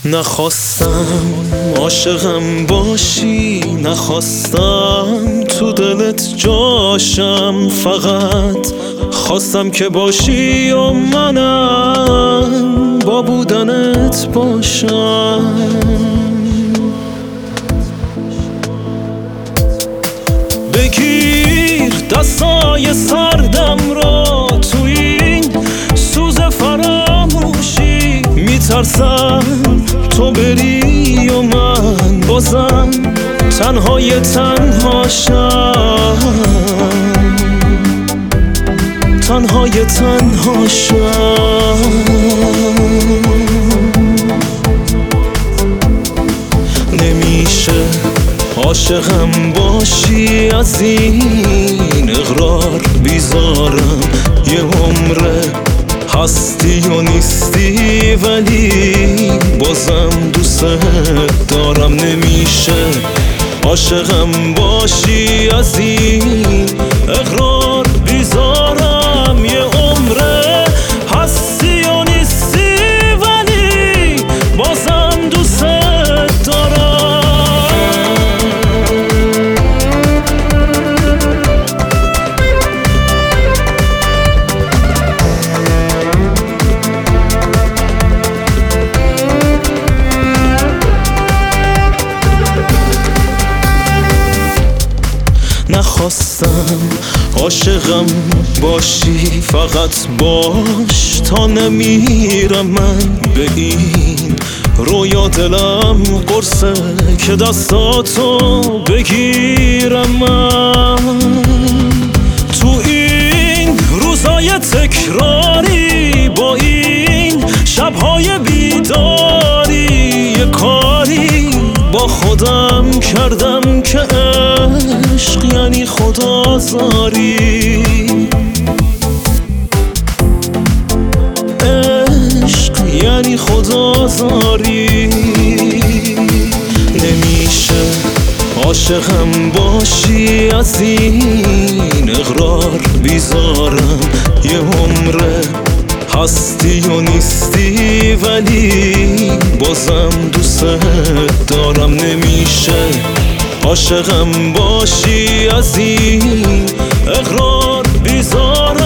نخواستم عاشقم باشی، نخواستم تو دلت جاشم، فقط خواستم که باشی و منم با بودنت باشم. بگیر دستای سردم را تو این سوز فراموشی، میترسم تو بری و من بازم تنهای تنهاشم، تنهای تنهاشم. نمیشه عاشقم باشی، از این اقرار بیزارم، یه عمره هستی و نیستی ولی بازم دوست دارم. نمیشه عاشقم باشی، از این اقرار بیزارم، یه عمره هستی و نیستی ولی بازم دوست دارم. نخواستم عاشقم باشی، فقط باش تا نمیرم من به این رویا. دلم قرصه که دستاتو بگیرم من تو این روزای تکراری، با این شبهای بیداری. یه کاری با خودم کردم که عشق یعنی خدازاری، عشق یعنی خدازاری. نمیشه عاشقم باشی، از این اقرار بیزارم، یه عمره هستی و نیستی ولی بازم دوست دارم. نمیشه عاشقم باشی، از این اقرار بیزارم.